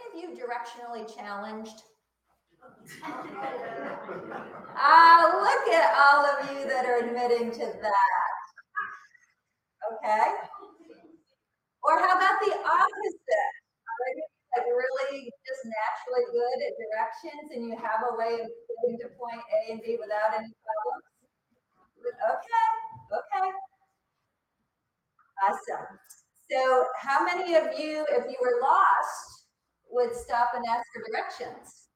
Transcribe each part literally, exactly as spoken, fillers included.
of you directionally challenged? Ah, look at all of you that are admitting to that. Okay. Or how about the opposite? Maybe like really just naturally good at directions and you have a way of getting to point A and B without any problems? Okay, okay. Awesome. So how many of you, if you were lost, would stop and ask for directions?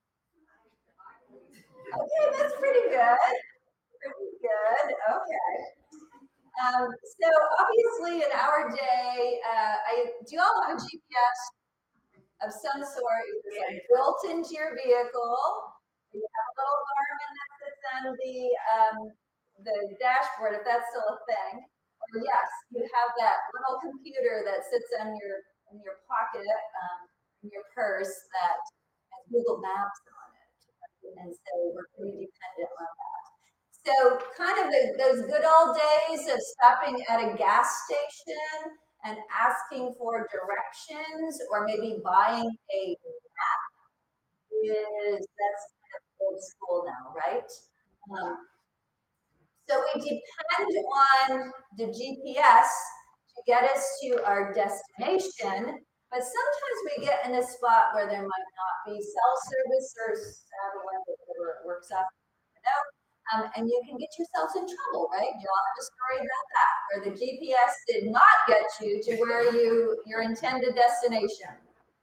Okay, that's pretty good. Pretty good. Okay. Um, so obviously in our day, uh, I do you all have a G P S of some sort, either like built into your vehicle. You have a little Garmin that sits on the um, the dashboard, if that's still a thing. Or yes, you have that little computer that sits on your in your pocket, um, in your purse that has Google Maps on it, and so we're pretty dependent on that. So, kind of the, those good old days of stopping at a gas station and asking for directions, or maybe buying a map, is that's kind of old school now, right? Um, so we depend on the G P S to get us to our destination, but sometimes we get in a spot where there might not be cell service or satellite, whatever it works out. You know? Um, and you can get yourselves in trouble, right? You all have a story about that, where the G P S did not get you to where you your intended destination.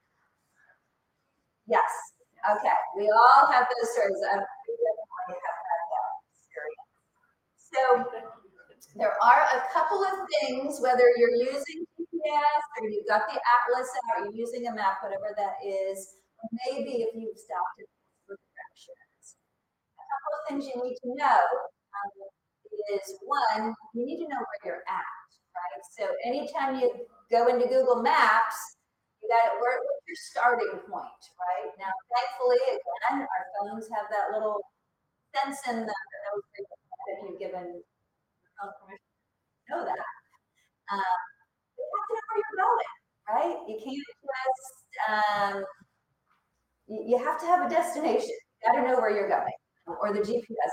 Yes. Okay. We all have those stories. I definitely have had that experience. So there are a couple of things, whether you're using G P S or you've got the atlas out, you're using a map, whatever that is, maybe if you've stopped it for directions. A couple of things you need to know um, is one, you need to know where you're at, right? So anytime you go into Google Maps, you got where, what's your starting point, right? Now, thankfully, again, our phones have that little sense in them that knows that you've given your phone permission to know that. Um, you have to know where you're going, right? You can't just, um, you, you have to have a destination. You got to know where you're going, or the G P S.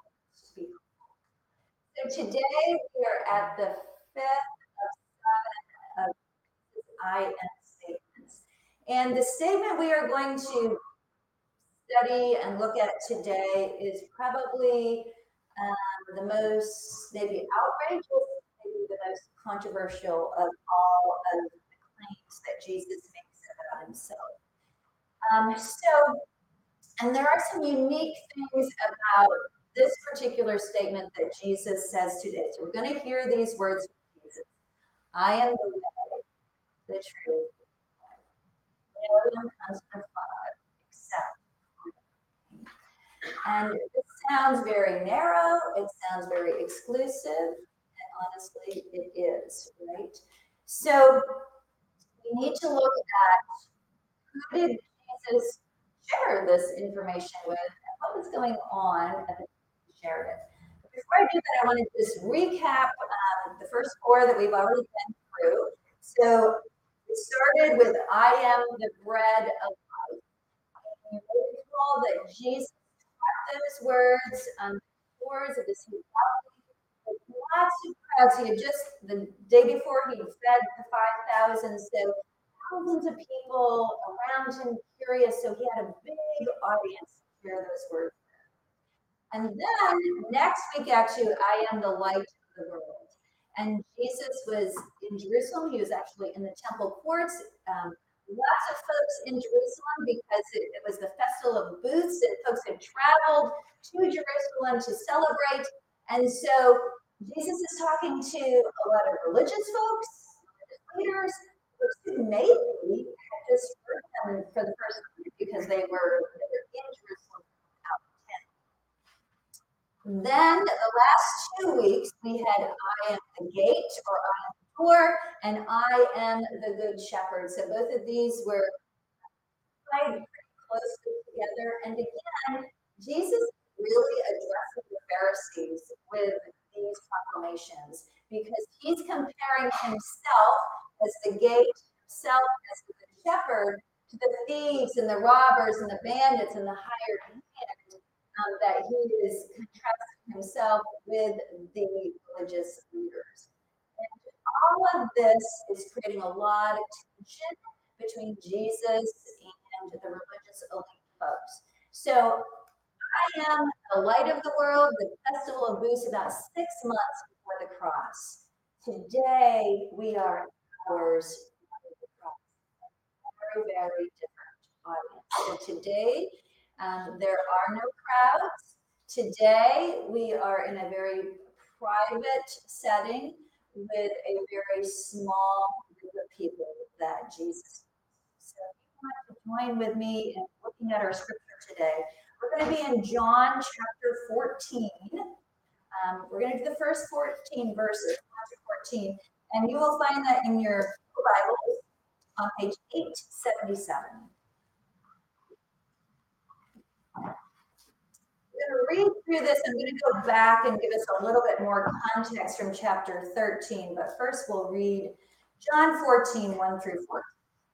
So today we are at the fifth of seven of I am statements. And the statement we are going to study and look at today is probably um, the most maybe outrageous, maybe the most controversial of all of the claims that Jesus makes about himself. Um, so, and there are some unique things about this particular statement that Jesus says today. So we're going to hear these words from Jesus. I am the way, the truth. No one comes to the Father except and it sounds very narrow, it sounds very exclusive, and honestly, it is, right? So we need to look at who did Jesus share this information with and what was going on at the time he shared it. But before I do that, I want to just recap um, the first four that we've already been through. So we started with I am the bread of life. And you may recall that Jesus those words, um, words of this lots of crowds. He had just the day before he fed the five thousand, so thousands of people around him curious. So he had a big audience to hear those words. And then next we get to I am the light of the world. And Jesus was in Jerusalem. He was actually in the temple courts. Um, lots of folks in Jerusalem because it, it was the Festival of Booths and folks had traveled to Jerusalem to celebrate. And so Jesus is talking to a lot of religious folks, leaders, folks who maybe had just heard them for the first time because they were, they were in Jerusalem out of town. Then the last two weeks we had I am the gate or I am the door and I am the good shepherd. So both of these were tied pretty closely together. And again, Jesus really addresses the Pharisees with these proclamations because he's comparing himself as the gate, himself as the good shepherd to to the thieves and the robbers and the bandits and the hired hand, um, that he is contrasting himself with the religious leaders. And all of this is creating a lot of tension between Jesus and the religious elite folks. So I am the light of the world. The festival of booths about six months before the cross. Today we are hours before the cross. Very, very different audience. So today um, there are no crowds. Today we are in a very private setting with a very small group of people that Jesus. So if you want to join with me in looking at our scripture today, we're going to be in John chapter fourteen. Um, we're going to do the first fourteen verses, chapter fourteen, and you will find that in your Bibles on page eight seventy-seven. I'm going to read through this. I'm going to go back and give us a little bit more context from chapter thirteen, but first we'll read John fourteen, one through fourteen.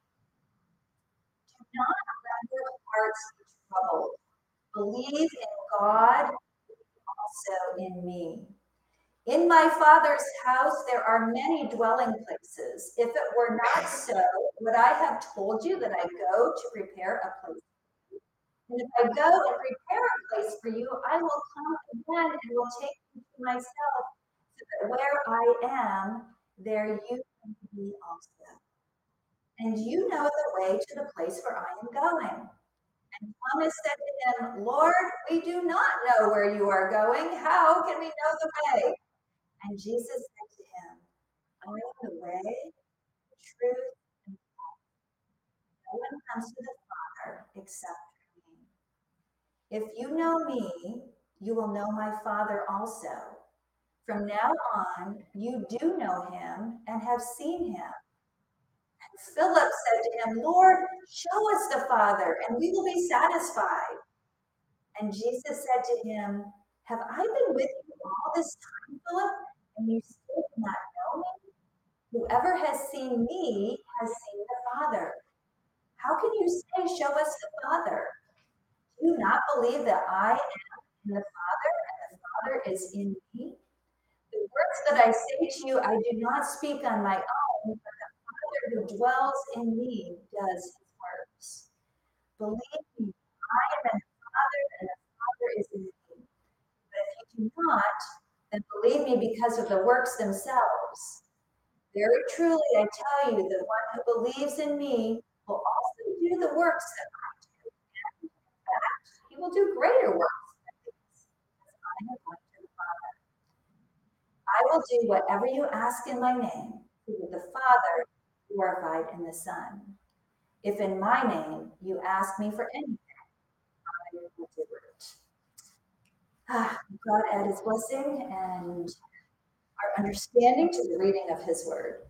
Do not let your hearts be troubled. Believe in God, also in me. In my Father's house there are many dwelling places. If it were not so, would I have told you that I go to prepare a place? And if I go and prepare a place for you, I will come again and will take you to myself, so that where I am, there you can be also. And you know the way to the place where I am going. And Thomas said to him, Lord, we do not know where you are going. How can we know the way? And Jesus said to him, I am the way, the truth, and the life. No one comes to the Father except through me. If you know me, you will know my Father also. From now on, you do know him and have seen him. And Philip said to him, Lord, show us the Father, and we will be satisfied. And Jesus said to him, have I been with you all this time, Philip, and you still do not know me? Whoever has seen me has seen the Father. How can you say, show us the Father? Do you not believe that I am in the Father, and the Father is in me? The words that I say to you, I do not speak on my own, but the Father who dwells in me does his works. Believe me, I am in the Father, and the Father is in me. But if you do not, then believe me because of the works themselves. Very truly, I tell you, the one who believes in me will also do the works that I do. And in fact, he will do greater works than these, because I am going to the Father. I will do whatever you ask in my name, so that the Father is glorified in the Son. If in my name you ask me for anything, I will do it. Ah, God add his blessing and our understanding to the reading of his word.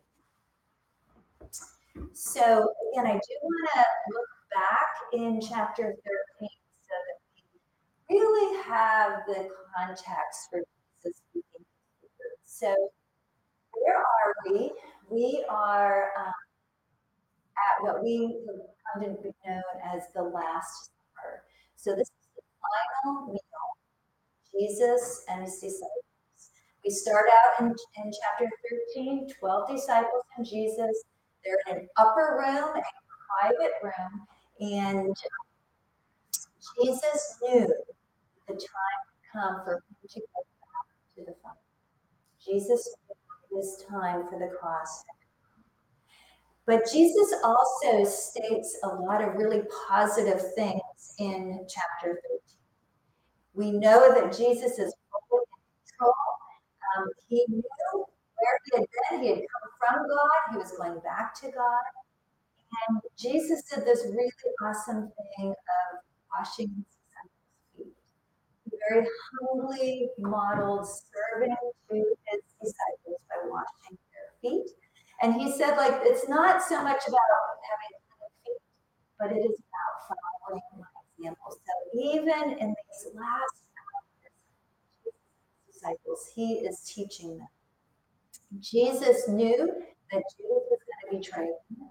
So again, I do want to look back in chapter thirteen so that we really have the context for Jesus speaking. So where are we? We are um, at what we have come to be known as the Last Supper. So this is the final meal, Jesus and his disciples. We start out in, in chapter thirteen, twelve disciples and Jesus. They're in an upper room, a private room, and Jesus knew the time had come for him to go back to the Father. Jesus knew it was time for the cross. But Jesus also states a lot of really positive things in chapter thirteen. We know that Jesus is fully in control. Um, he knew where he had been. He had come from God. He was going back to God. And Jesus did this really awesome thing of washing his disciples' feet. He very humbly modeled serving to his disciples by washing their feet. And he said, like, it's not so much about having clean feet, but it is about following my example. So even in these last hours, disciples, he is teaching them. Jesus knew that Judas was going to betray him.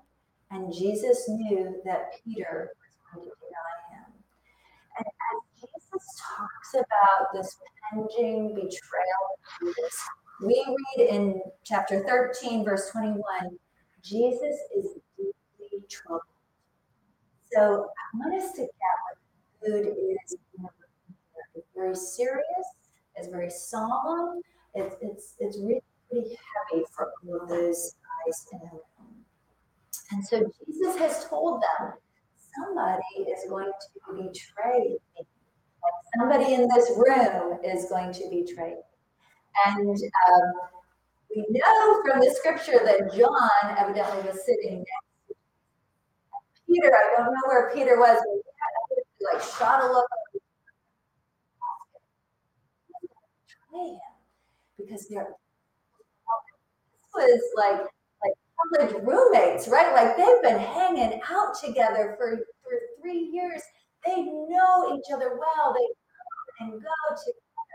And Jesus knew that Peter was going to deny him. And as Jesus talks about this pending betrayal of Judas, we read in chapter thirteen, verse twenty-one, Jesus is deeply troubled. So I want us to get what food is. It's very serious, it's very solemn, it's, it's, it's really pretty heavy for all of those guys in the room. And so Jesus has told them, somebody is going to betray me. Like somebody in this room is going to betray me. And um, we know from the scripture that John evidently was sitting next to Peter. I don't know where Peter was, but he like shot a look betray him because they're this was like like college roommates, right? Like they've been hanging out together for, for three years. They know each other well. They come and go together.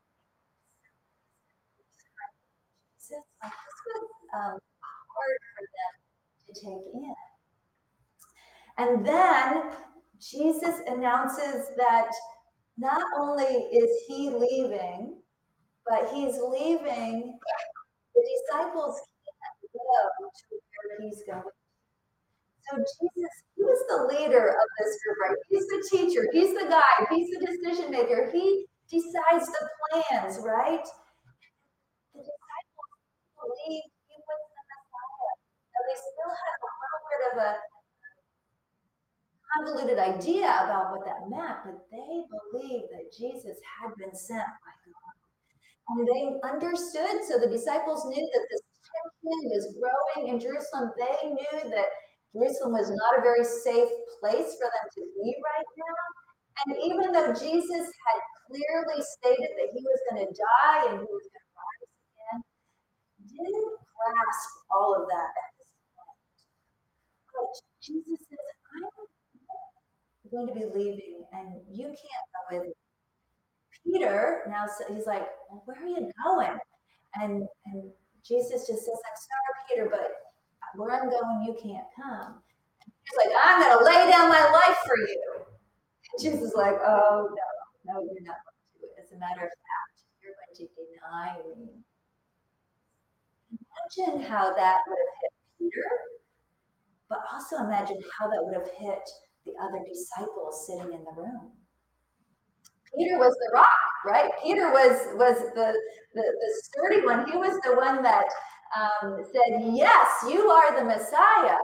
Like this was um, hard for them to take in. And then Jesus announces that not only is he leaving, but he's leaving. The disciples can't go to where he's going. So Jesus, he was the leader of this group, right? He's the teacher, he's the guide, he's the decision maker. He decides the plans, right? The disciples believed he was the Messiah. Now they still had a little bit of a convoluted idea about what that meant, but they believed that Jesus had been sent by God. And they understood, so the disciples knew that this tension was growing in Jerusalem. They knew that Jerusalem was not a very safe place for them to be right now. And even though Jesus had clearly stated that he was going to die and he was going to rise again, didn't grasp all of that at this point. But Jesus says, I'm going to be leaving and you can't go with me. Peter now he's like, well, where are you going? And and Jesus just says, I'm sorry, Peter, but where I'm going, you can't come. And he's like, I'm going to lay down my life for you. And Jesus is like, oh no, no, you're not going to do it. As a matter of fact, you're going to deny me. Imagine how that would have hit Peter, but also imagine how that would have hit the other disciples sitting in the room. Peter was the rock, right? Peter was was the, the, the sturdy one. He was the one that um, said, yes, you are the Messiah.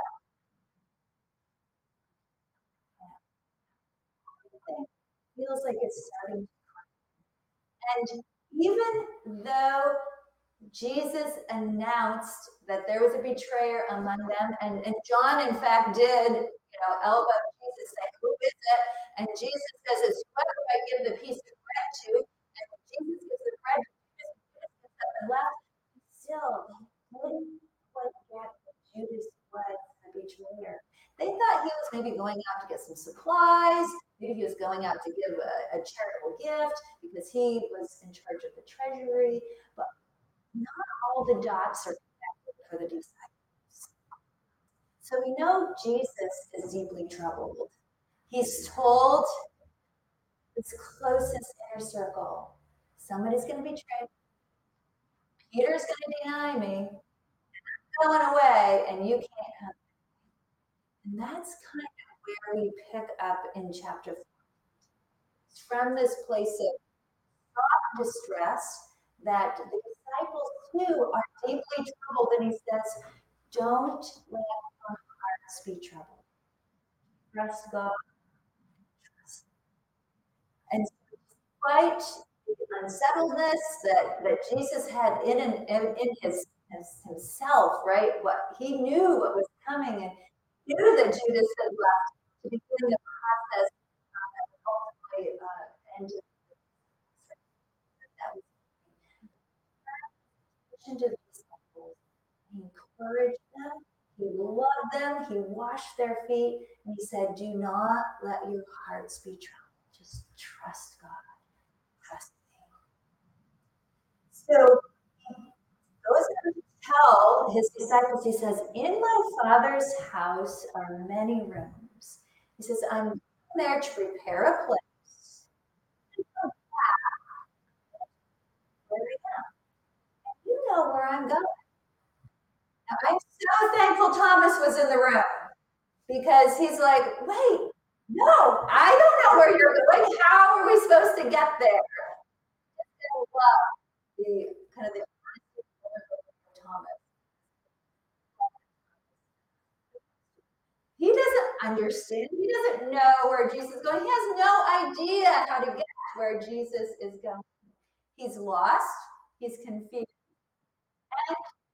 Feels like it's starting to come. And even though Jesus announced that there was a betrayer among them, and, and John, in fact, did, you know, elbow Jesus, say, who is it? And Jesus says, it's whoever I give the piece of bread to. And Jesus gives the bread to Judas, Judas gets up and left. Still, they didn't quite get that Judas was a betrayer. They thought he was maybe going out to get some supplies. Maybe he was going out to give a, a charitable gift because he was in charge of the treasury. But not all the dots are connected for the disciples. So we know Jesus is deeply troubled. He's told his closest inner circle, somebody's going to betray me. Peter's going to deny me. I'm going away, and you can't come. And that's kind of where we pick up in chapter four. It's from this place of distress that the disciples too are deeply troubled. And he says, don't let your hearts be troubled. Trust God. Trust. And despite the unsettledness that, that Jesus had in, in, in his, his himself, right? What he knew what was coming, and he knew that Judas had left to begin the process uh, that would ultimately uh, ended. That was to the disciples. He encouraged them, he loved them, he washed their feet, and he said, do not let your hearts be troubled. Just trust God. Trust me. So those are tell his disciples, he says, in my Father's house are many rooms. He says, I'm there to prepare a place. Where I am. You know where I'm going. Now, I'm so thankful Thomas was in the room because he's like, wait, no, I don't know where you're going. How are we supposed to get there? I love the kind of the Thomas. He doesn't understand. He doesn't know where Jesus is going. He has no idea how to get where Jesus is going. He's lost. He's confused. And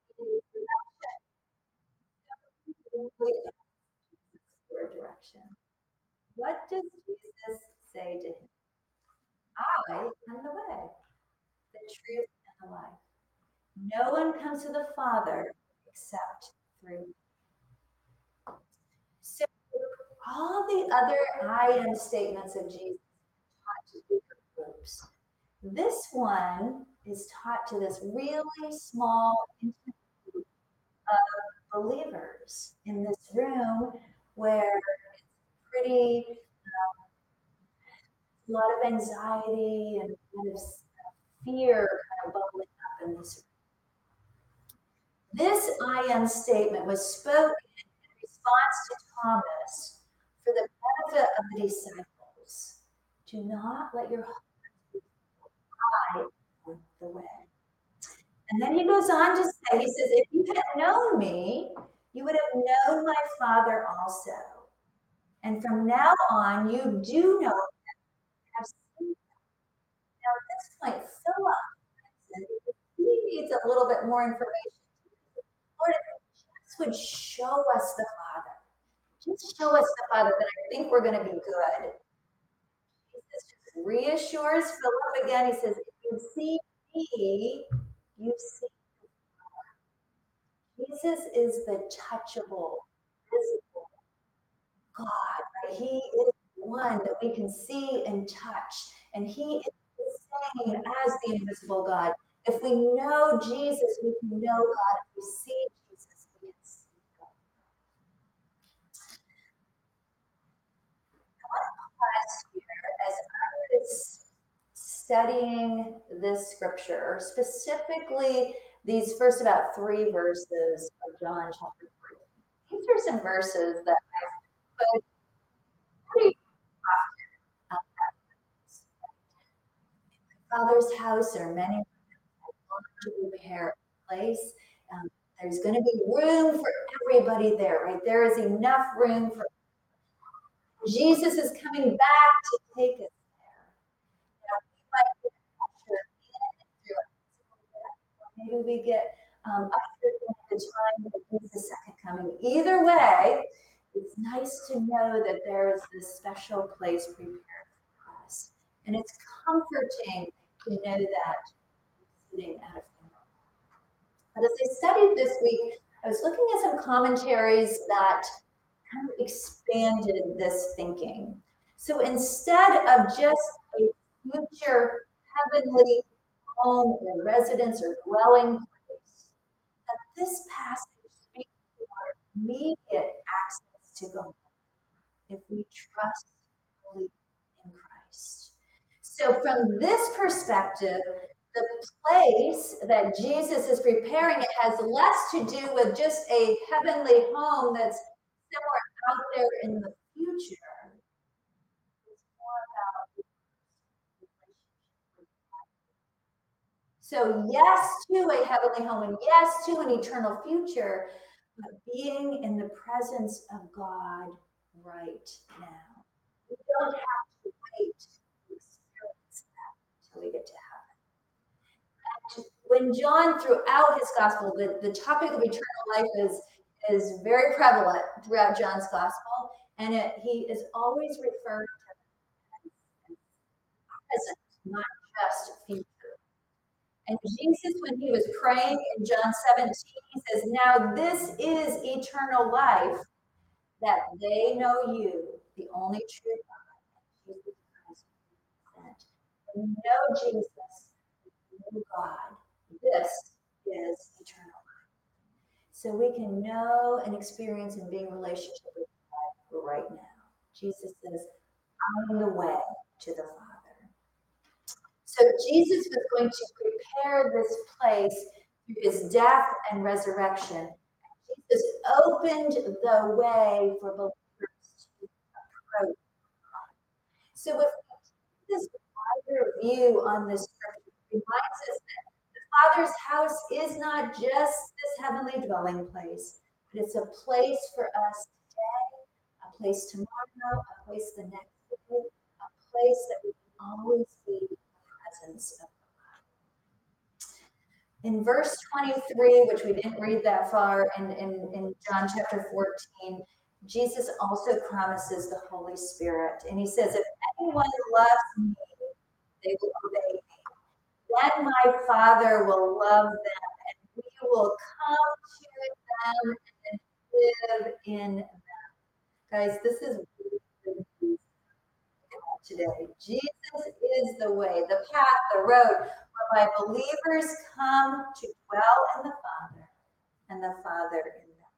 direction. What does Jesus say to him? I am the way, the truth, and the life. No one comes to the Father except through me. So all the other I am statements of Jesus taught to different groups. This one is taught to this really small, intimate group of believers in this room where it's pretty, um, a lot of anxiety and kind of fear kind of bubbling up in this. This I am statement was spoken in response to Thomas for the benefit of the disciples. Do not let your heart be high on the way. And then he goes on to say, he says, if you had known me, you would have known my Father also. And from now on, you do know him, have seen him. Now, at this point, Philip, he needs a little bit more information. Lord, if you just would show us the Father, just show us the Father, then I think we're going to be good. Jesus just reassures Philip again. He says, if you see me, you see Jesus is the touchable, visible God. Right? He is the one that we can see and touch. And he is the same as the invisible God. If we know Jesus, we can know God. If we see Jesus, we can see God. I want to pause here as I was studying this scripture, specifically these first about three verses of John chapter three. These are some verses that I've put pretty often. Um, Father's house are many to prepare a place. Um, there's going to be room for everybody there, right? There is enough room for Jesus is coming back to take us there. Now, we might get ushered in through it. Maybe we get um, ushered in at the time that he's the second coming. Either way, it's nice to know that there is this special place prepared for us. And it's comforting to know that sitting at a funeral. But as I studied this week, I was looking at some commentaries that kind of expanded this thinking. So instead of just a future heavenly home or residence or dwelling place, that this passage speaks to our immediate access to God if we trust fully in Christ. So from this perspective, the place that Jesus is preparing, it has less to do with just a heavenly home that's somewhere out there in the future. It's more about the relationship with God. So yes to a heavenly home and yes to an eternal future, but being in the presence of God right now. We don't have to wait to experience that until we get to heaven. And when John, throughout his gospel, the, the topic of eternal life is, is very prevalent throughout John's gospel, and it, he is always referred to as present, not just future. And Jesus, when he was praying in John seventeen, he says, now this is eternal life, that they know you, the only true God, and Jesus Christ sent. And know Jesus, know God. This is eternal life. so we can know and experience and be in relationship with God right now. Jesus says, I'm the way to the Father. So Jesus was going to prepare this place through his death and resurrection. Jesus opened the way for believers to approach God. So if we take this wider view on this scripture, it reminds us that the Father's house is not just this heavenly dwelling place, but it's a place for us today, a place tomorrow, a place the next day, a place that we can always be in the presence of God. In verse twenty-three, which we didn't read that far, in, in, in John chapter fourteen, Jesus also promises the Holy Spirit. And he says, if anyone loves me, they will obey me. Then my Father will love them, and we will come to them and live in them. Guys, this is really today. Jesus is the way, the path, the road, whereby believers come to dwell in the Father and the Father in them.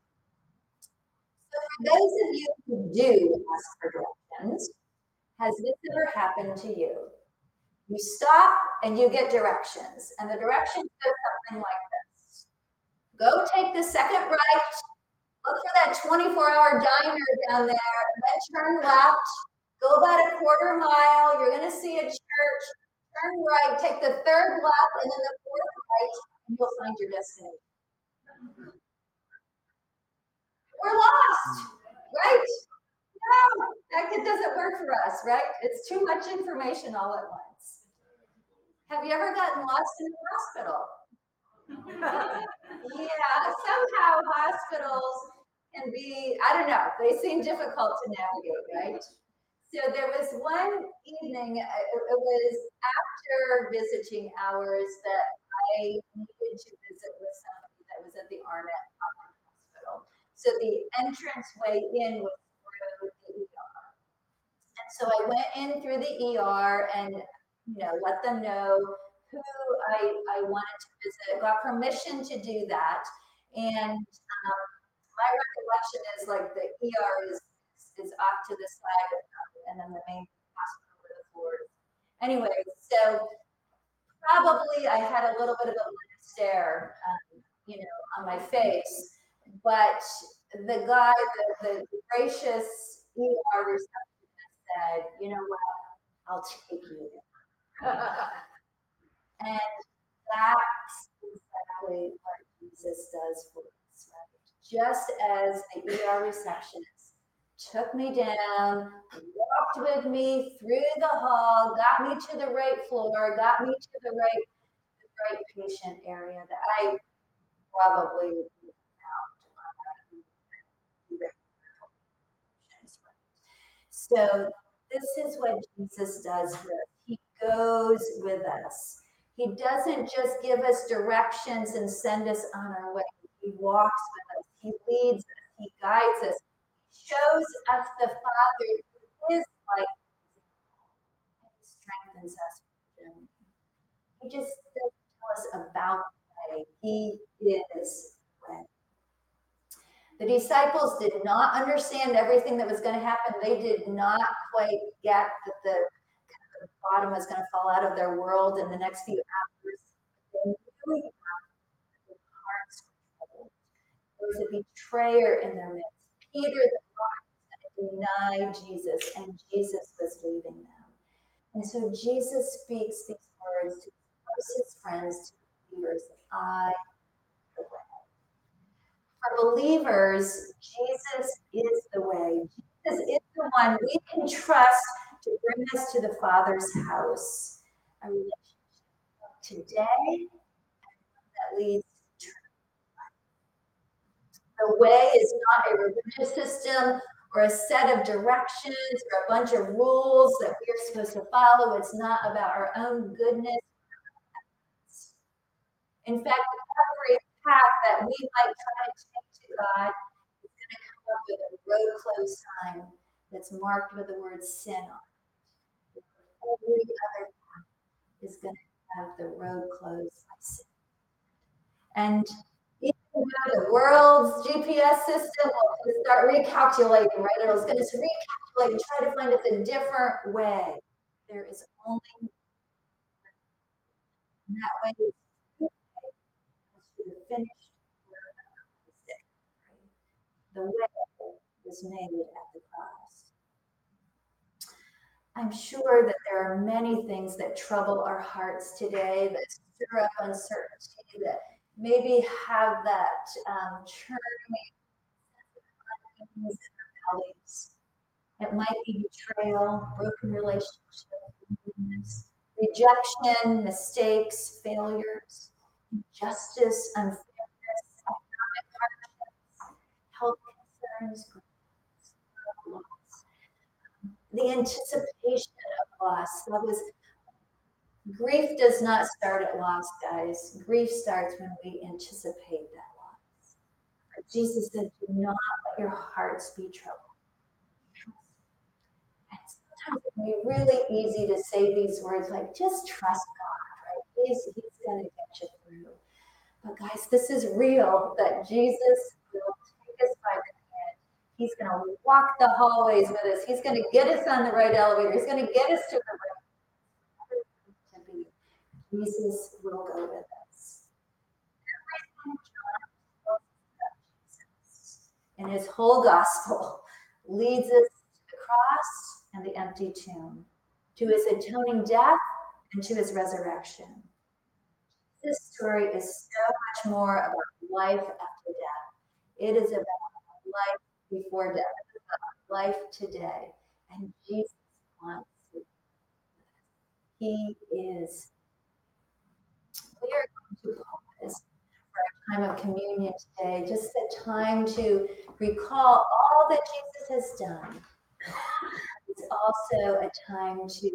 So for those of you who do ask for directions, has this ever happened to you? You stop and you get directions, and the directions go something like this. Go take the second right, look for that twenty-four hour diner down there, and then turn left, go about a quarter mile, you're going to see a church, turn right, take the third left, and then the fourth right, and you'll find your destination. We're lost, right? No, that doesn't work for us, right? It's too much information all at once. Have you ever gotten lost in the hospital? Yeah, somehow hospitals can be, I don't know, they seem difficult to navigate, right? So there was one evening, it was after visiting hours that I needed to visit with somebody that was at the Arnett Hospital. So the entrance way in was through the E R. And so I went in through the E R and, you know, let them know who I, I wanted to visit, got permission to do that. And um, my recollection is like the E R is, is off to the side and then the main hospital with the floors. Anyway, so probably I had a little bit of a stare, um, you know, on my face, but the guy, the, the gracious E R receptionist said, you know what, I'll take you there. And that's exactly what Jesus does for us, right? Just as the E R receptionist took me down, walked with me through the hall, got me to the right floor, got me to the right, the right patient area that I probably would be out. So this is what Jesus does for us. He goes with us. He doesn't just give us directions and send us on our way. He walks with us. He leads us. He guides us. He shows us the Father who is like and he strengthens us. He just doesn't tell us about the way. He is the way. The disciples did not understand everything that was going to happen. They did not quite get that the, the bottom was going to fall out of their world in the next few hours. They knew their hearts were troubled. There was a betrayer in their midst. Peter the rock was going to deny Jesus, and Jesus was leaving them. And so Jesus speaks these words to his closest friends, to believers, I am the way. For believers, Jesus is the way. Jesus is the one we can trust to bring us to the Father's house. A relationship today that leads to eternity. The way is not a religious system or a set of directions or a bunch of rules that we're supposed to follow. It's not about our own goodness. In fact, every path that we might try to take to God is going to come up with a road closed sign that's marked with the word sin on it. Every other path is going to have the road closed by sin. And even The world's G P S system will start recalculating, right? It's going to recalculate and try to find us a different way. There is only that way is to the finished work of the sick. Right? The way was made at the cross. I'm sure that there are many things that trouble our hearts today, that stir up uncertainty, that maybe have that um, churning in our bellies. It might be betrayal, broken relationships, rejection, mistakes, failures, injustice, unfairness, economic hardships, health concerns, loss. The anticipation of loss. That was grief does not start at loss, guys. Grief starts when we anticipate that loss. Jesus said, do not let your hearts be troubled. And sometimes it can be really easy to say these words like, just trust God, right? He's, he's going to get you through. But guys, this is real, that Jesus will take us by the hand. He's going to walk the hallways with us. He's going to get us on the right elevator. He's going to get us to the right place. Jesus will go with us. And his whole gospel leads us to the cross and the empty tomb, to his atoning death and to his resurrection. This story is so much more about life after death. It is about life before death. It's about life today. And Jesus wants to. He is. We are going to pause for a time of communion today, just a time to recall all that Jesus has done. It's also a time to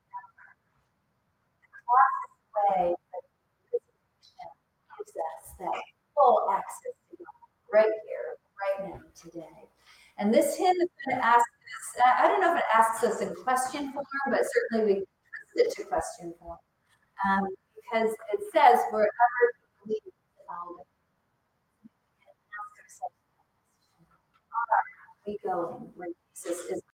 cross this way that gives us that full access to God right here, right now, today. And this hymn is going to ask us, I don't know if it asks us in question form, but certainly we twist it to question form. Um, because it says, wherever you believe, I'll go. And ask ourselves, are we going where Jesus is